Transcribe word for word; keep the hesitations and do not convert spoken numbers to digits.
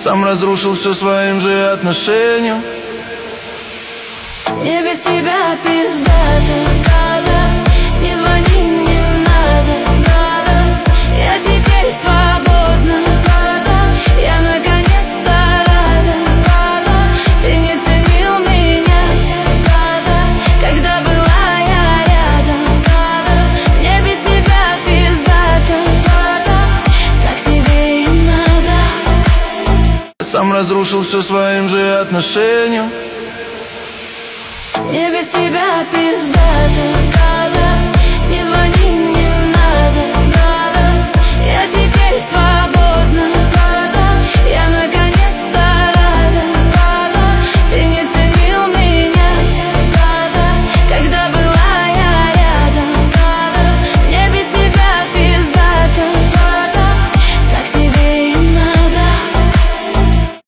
сам разрушил все своим же отношением. Мне без тебя пиздато, да-да. Не звони, не надо, да-да. Я теперь свободна, да-да. Я наконец-то рада, да-да. Ты не ценил меня, да-да. Когда была я рядом, да-да. Мне без тебя пиздато, да-да. Так тебе и надо. Сам разрушил все своим же отношением. Мне без тебя пиздато, да-да. Не звони.